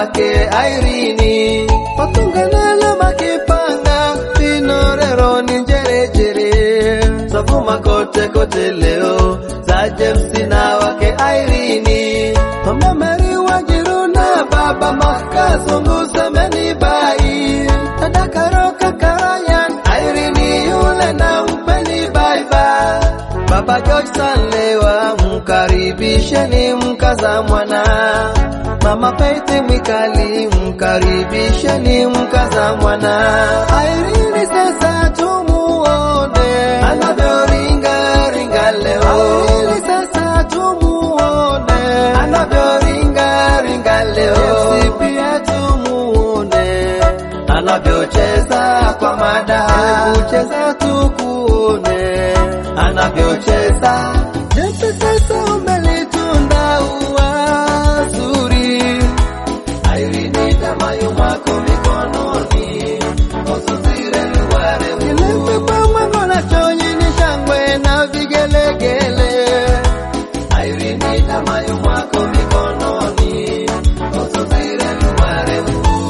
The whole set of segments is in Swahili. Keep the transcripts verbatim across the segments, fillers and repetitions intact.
wake Irene Patunganala makipanga Pinorero ninjere jere Savuma kote kote leo Za James na wake Irene Mama Mary Wajiruna Baba Makazungu semeni bai Tadakaro kakarayan Irene yule na mpeni bye bye Baba George Sanlewa mkaribisheni mkaza mwana Mama Faith Mwikali mkaribisheni mkaza mwana Irene sasa tumuone anavyoringa ringa leo Irene sasa tumuone anavyoringa ringa leo Pia tumuone anavyocheza kwa madaha kucheza tukuone anavyocheza Jepe sasa umelitunda uwazuri Irene damayo mwako mikononi Osuzire luware Kilembe kwa mwango na chonyi ni shangwe na vigelegele Irene damayo mwako mikononi Osuzire luware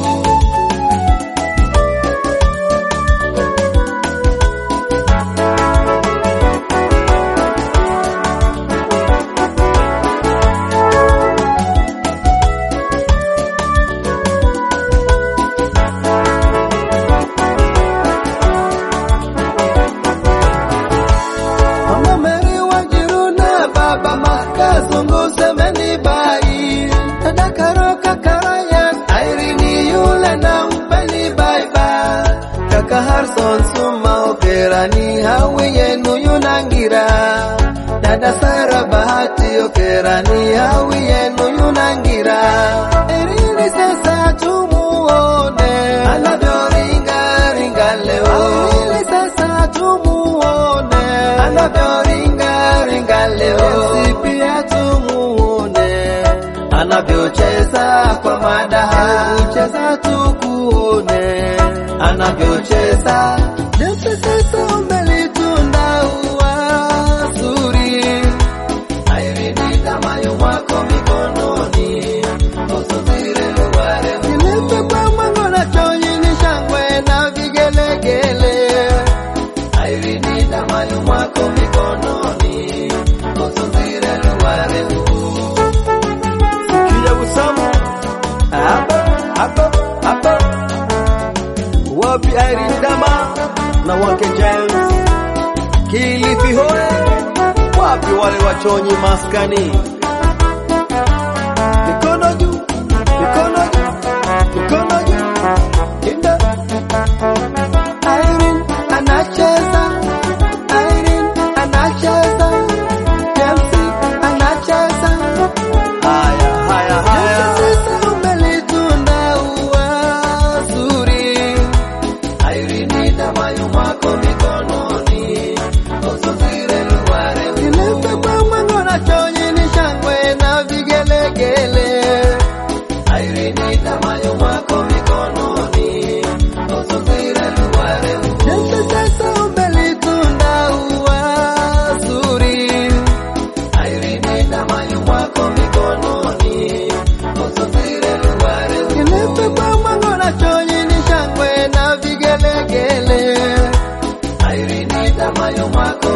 Kazungu semeni bai Tadakaro kakarayan Irene yule na mpeni bye bye Kaka Harrison suma okerani hawi yenu yunangira Dada Sara Bahati okerani hawi yenu yunangira Irene sasa tumuone anavyoringa ringa leo Irene sasa tumuone anavyoringa ringa leo Pia tumuone anavyocheza kwa madaha kucheza tukuone anavyocheza Jepe sasa umelitunda uwazuri Irene damayo mwako mikononi Osuzire luware Kilembe kwa mwango na chonyi ni shangwe na vigelegele Irene damayo mwako mikononi Osuzire luware Sikia usamu Hapa, hapa, hapa Wapi Irene dama na wake James Kilifi hoe Wapi wale wachonyi maskani Mikono juu, mikono juu, mikono juu Kinda Irene anacheza Irene anacheza James anacheza Haya, haya, haya Sasa umelitunda uwazuri Irene damayo mwako mikononi Osuzire luware Kilembe kwa mwango na chonyi ni shangwe na vigelegele Irene damayo mwako mikononi Osuzire luware Jepe sasa umelitunda uwazuri Irene damayo mwako mikononi Osuzire luware Kilembe kwa mwango na chonyi ni shangwe na vigelegele Irene damayo mwako